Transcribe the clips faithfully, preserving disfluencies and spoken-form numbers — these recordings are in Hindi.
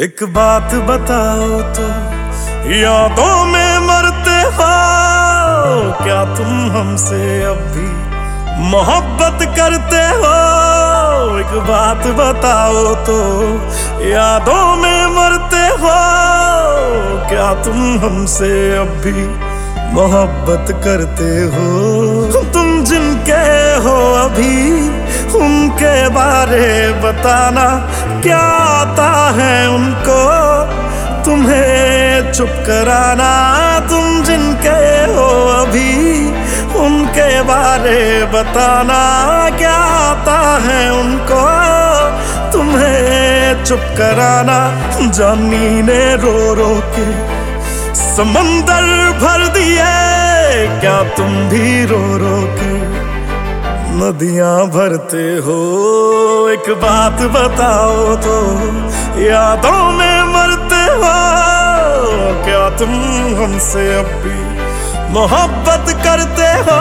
एक बात बताओ तो, यादों में मरते हो क्या तुम हमसे अब भी मोहब्बत करते हो? एक बात बताओ तो, यादों में मरते हो क्या तुम हमसे अब भी मोहब्बत करते हो? तुम जिनके हो अभी उनके बारे बताना, क्या आता है उनको तुम्हें चुप कराना? तुम जिनके हो अभी उनके बारे बताना, क्या आता है उनको तुम्हें चुप कराना? जानी ने रो रो के समंदर भर दिए, क्या तुम भी रो रो के नदियां भरते हो? एक बात बताओ तो, यादों में मरते हो क्या तुम हमसे अब भी मोहब्बत करते हो?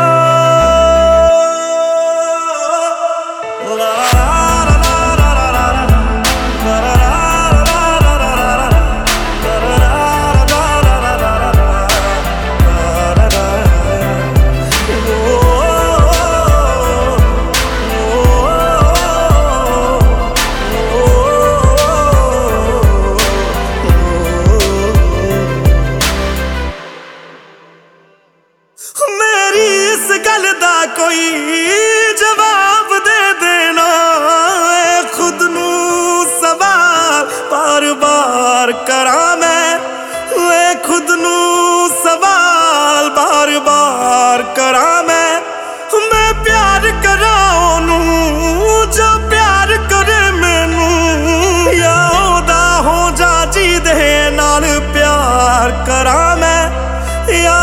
मेरी इस गल दा कोई जवाब दे देना, खुद नू सवाल बार बार करा मैं, खुद नू सवाल बार बार करा मैं। मैं प्यार करा ओनू जो प्यार करे मैनू, या ओदा हो जा जी दे नाल प्यार करा मैं, या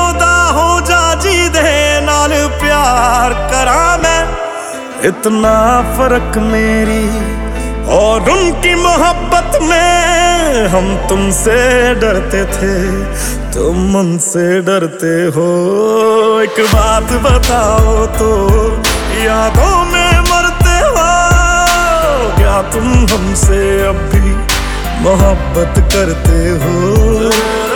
प्यार करा मैं। इतना फर्क मेरी और उनकी मोहब्बत में, हम तुमसे डरते थे तुम उनसे डरते हो। एक बात बताओ तो, यादों में मरते हो क्या तुम हमसे अब भी मोहब्बत करते हो?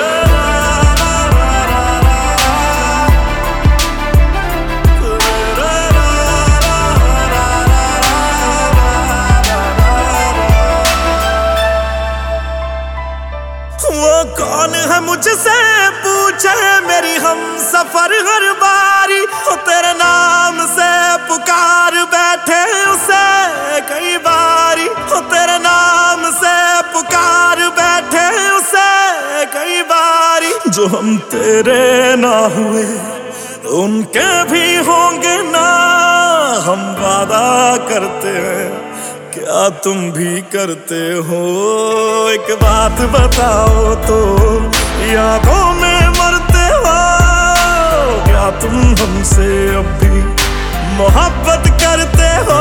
वो कौन है मुझसे पूछे मेरी हम सफर हर बारी, हो तेरे नाम से पुकार बैठे उसे कई बारी, हो तेरे नाम से पुकार बैठे उसे कई बारी। जो हम तेरे ना हुए उनके भी होंगे ना, हम वादा करते हैं क्या तुम भी करते हो? एक बात बताओ तो, यादों में मरते हो क्या तुम हमसे अब भी मोहब्बत करते हो?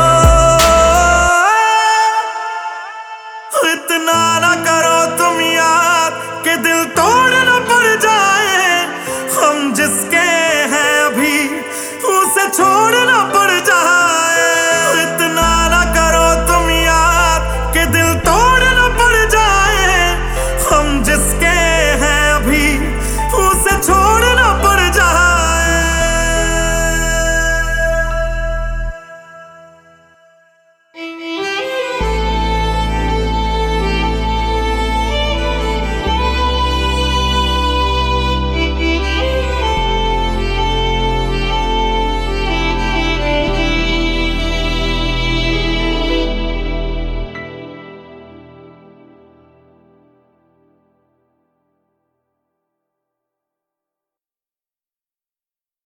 इतना ना करो तुम याद कि दिल तोड़ न पड़ जाए, हम जिसके हैं अभी उसे छोड़ न